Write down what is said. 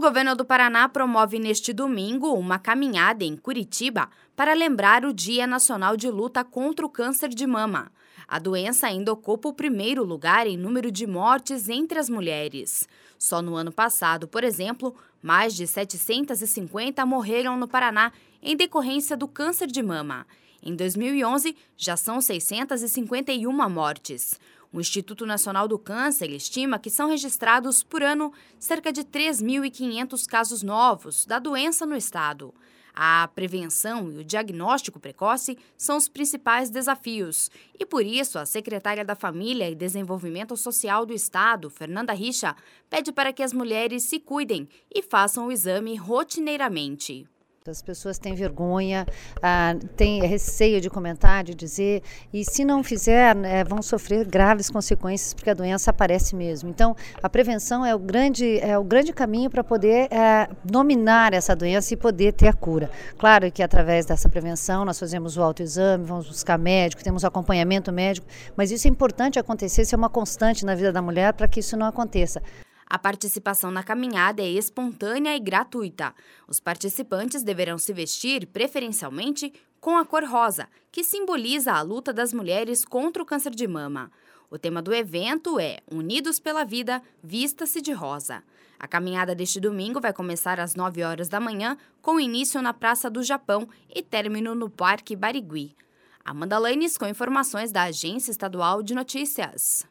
governo do Paraná promove neste domingo uma caminhada em Curitiba para lembrar o Dia Nacional de Luta contra o Câncer de Mama. A doença ainda ocupa o primeiro lugar em número de mortes entre as mulheres. Só no ano passado, por exemplo, mais de 750 morreram no Paraná em decorrência do câncer de mama. Em 2011, já são 651 mortes. O Instituto Nacional do Câncer estima que são registrados por ano cerca de 3.500 casos novos da doença no estado. A prevenção e o diagnóstico precoce são os principais desafios e, por isso, a secretária da Família e Desenvolvimento Social do Estado, Fernanda Richa, pede para que as mulheres se cuidem e façam o exame rotineiramente. As pessoas têm vergonha, têm receio de comentar, de dizer, e se não fizer, vão sofrer graves consequências, porque a doença aparece mesmo. Então, a prevenção é o grande caminho para poder dominar essa doença e poder ter a cura. Claro que através dessa prevenção nós fazemos o autoexame, vamos buscar médico, temos acompanhamento médico, mas isso é importante acontecer, isso é uma constante na vida da mulher para que isso não aconteça. A participação na caminhada é espontânea e gratuita. Os participantes deverão se vestir, preferencialmente, com a cor rosa, que simboliza a luta das mulheres contra o câncer de mama. O tema do evento é Unidos pela Vida, Vista-se de Rosa. A caminhada deste domingo vai começar às 9 horas da manhã, com início na Praça do Japão e término no Parque Barigui. Amanda Lanes com informações da Agência Estadual de Notícias.